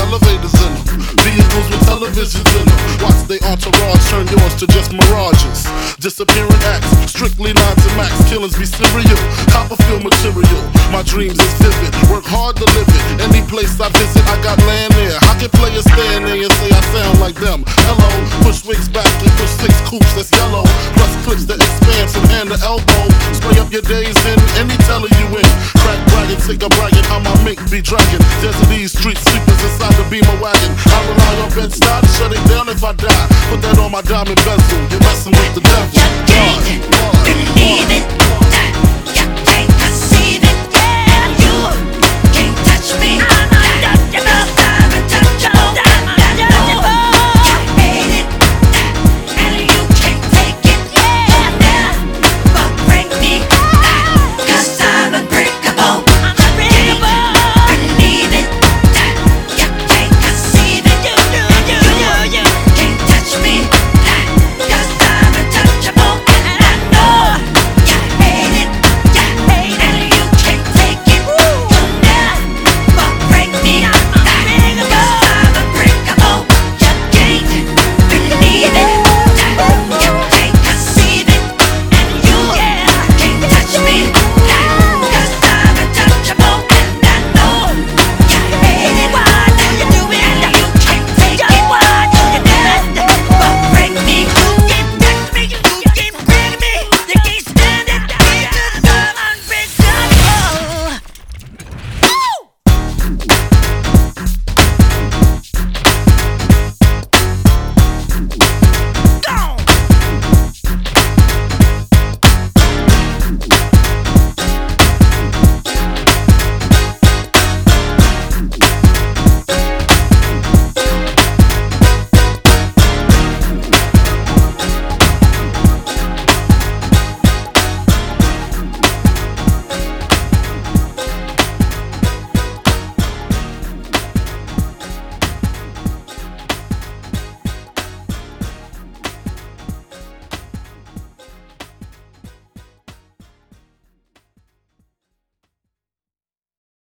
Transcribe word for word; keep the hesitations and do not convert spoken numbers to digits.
elevators in them, vehicles with televisions in them. Watch they entourage turn yours to just mirages. Disappearing acts, strictly nines and max, killings be serial. Copperfield material, my dreams is vivid. Work hard to live it, any place I visit I got land there. I can play a stand there and say I sound like them. Hello, push wigs back and push six coops that's yellow. Plus clips that expand from hand to elbow. Spray up your days in any teller you in. Crack bragging, take a bragging, how my mink be dragging. Desert these street sweepers inside the beamer wagon. I rely on Bed-Stuy to shut it down if I die. Put that on my diamond bezel, you're messing with the devil.